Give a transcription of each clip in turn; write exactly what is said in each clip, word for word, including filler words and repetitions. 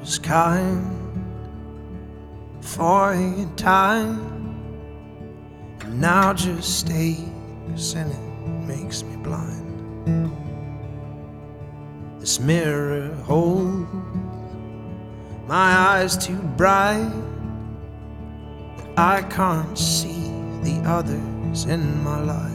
was kind for a time, and now just aches and it makes me blind. This mirror holds my eyes too bright, but I can't see the others in my life.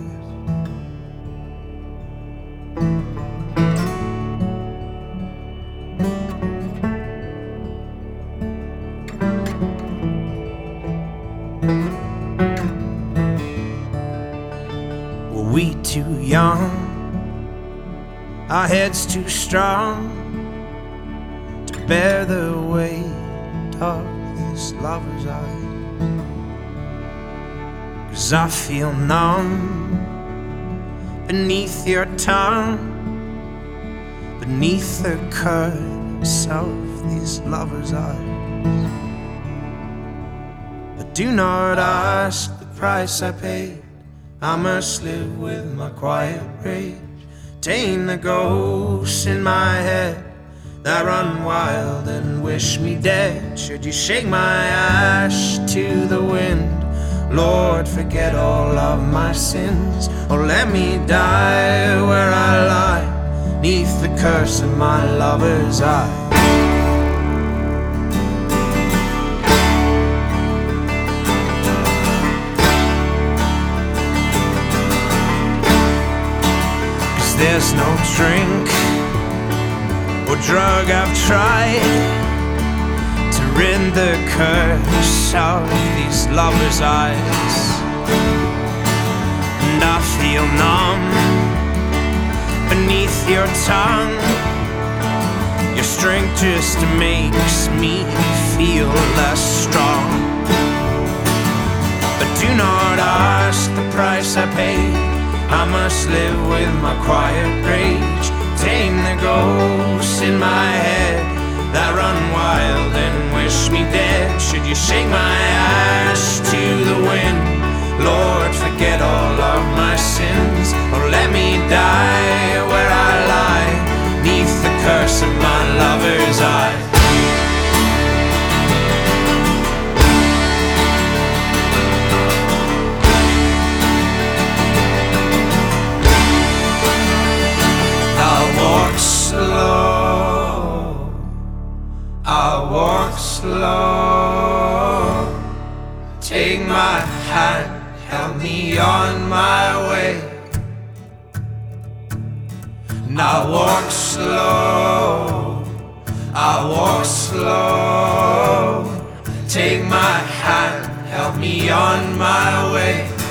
Were we too young? Our heads too strong to bear the weight of this lover's eye? 'Cause I feel numb beneath your tongue, beneath the curse of these lovers' eyes. But do not ask the price I paid. I must live with my quiet rage, tame the ghosts in my head that run wild and wish me dead. Should you shake my ash to the wind, Lord, forget all of my sins, or let me die where I lie, 'neath the curse of my lover's eye. There's no drink or drug I've tried to rid the curse of these lovers' eyes. And I feel numb beneath your tongue. Your strength just makes me feel less strong. But do not ask the price I paid. I must live with my quiet rage, tame the ghosts in my head that run wild and wish me dead. Should you shake my ash to the wind, Lord, forget all of my sins, or let me die where I lie, 'neath the curse of my lover's eye. Slow, I'll walk slow. Take my hand, help me on my way. And I'll walk slow, I'll walk slow. Take my hand, help me on my way.